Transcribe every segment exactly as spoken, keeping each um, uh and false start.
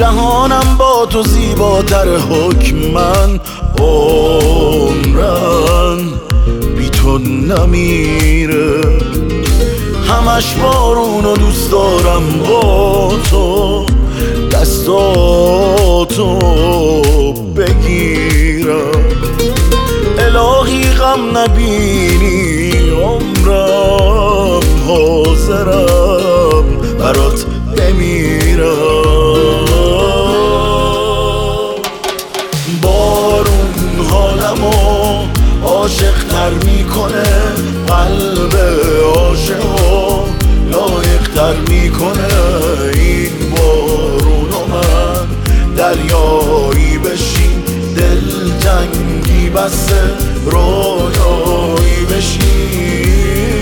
جهانم با تو زیباتر حکمن، عمرن بی تو نمیره. همش بارونو دوست دارم با تو، دستاتو بگیرم. الهی غم نبینی عمرم، حاضرم برات بمیرم. بارون حالمو عاشق تر میکنه، قلب عاشقو لایق تر میکنه. این بارونو من دریایی بشین، دلتنگی بسه رویایی بشین.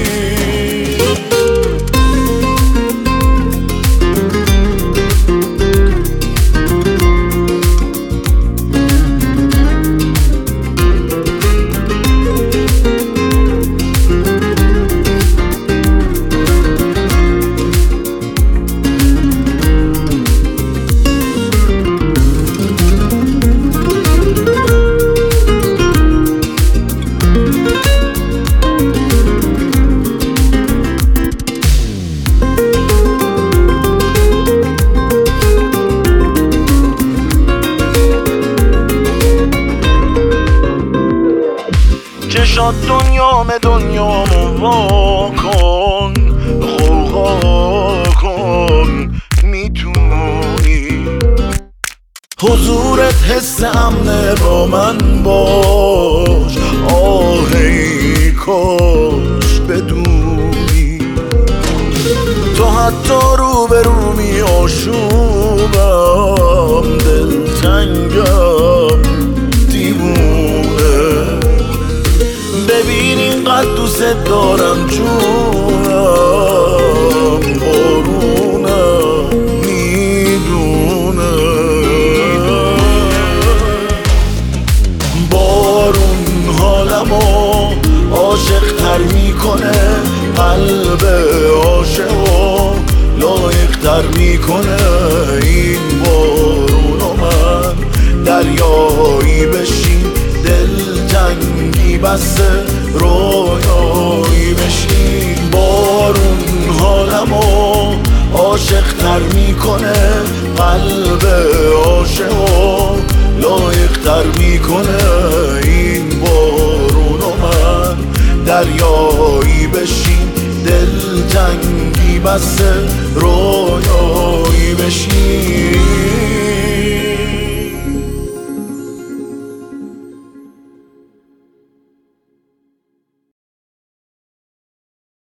چشات دنیام دنیامو وا کن، غوغا کن میتونی. حضورت حس امنه با من باش، آهی کاش بدونی. تو حتی رو به رو می آشوبم، دلتنگم دیوونه. ببین اینقدر دوست دارم جونم، بارونم میدونه. بارون حالمو عاشق تر میکنه، قلب عاشقو لایق تر میکنه. این بارونو من دریایی بشین، دلتنگی بسه رویایی بشین. بارون حالمو عاشق تر میکنه، قلب عاشقو لایق تر میکنه. این بارونو من دریایی بشین، دلتنگی بسه رویایی